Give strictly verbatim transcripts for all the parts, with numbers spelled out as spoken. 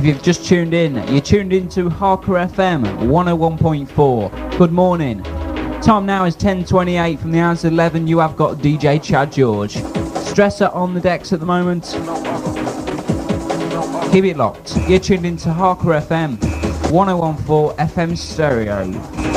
you've just tuned in, you're tuned into Harker F M one oh one point four. Good morning. Time now is ten twenty-eight. From the hours of eleven, you have got D J Chad George. Stresser on the decks at the moment. Keep it locked. You're tuned into Harker F M one oh one point four F M stereo.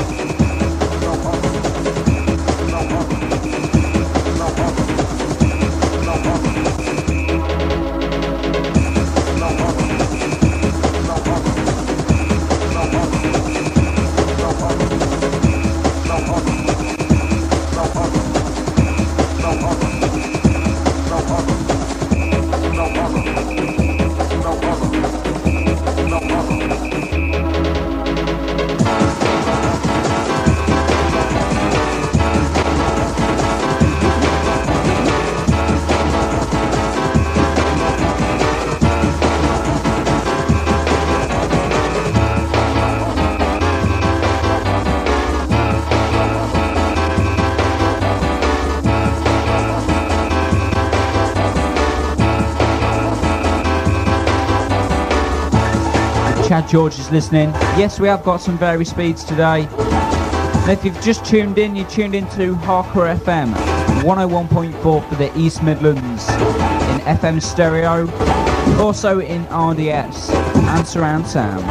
Chad George is listening. Yes, we have got some vary speeds today. And if you've just tuned in, you tuned into Harker F M one oh one point four for the East Midlands in F M stereo, also in R D S and surround sound.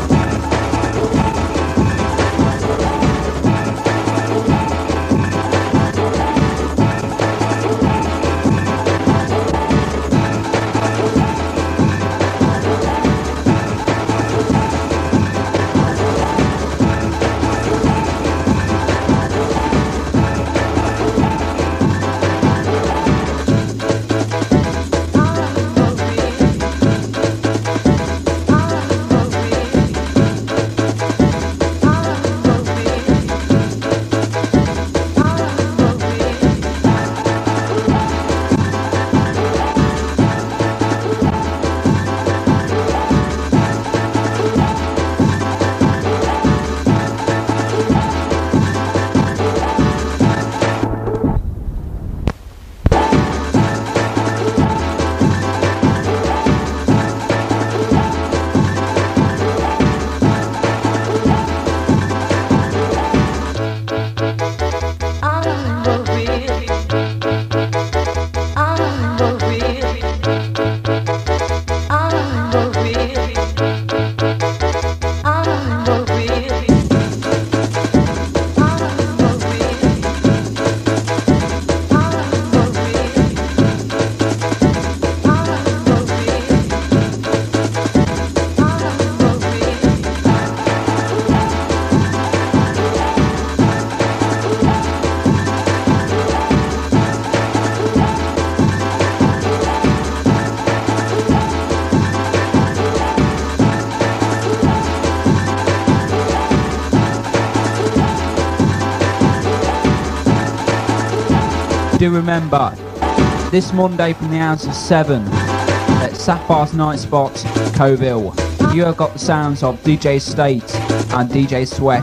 Do remember, this Monday from the hours of seven at Sapphire's Night Spot, Coville, you have got the sounds of D J State and D J Sweat.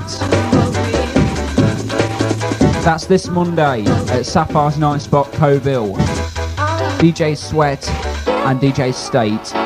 That's this Monday at Sapphire's Night Spot, Coville. D J Sweat and D J State.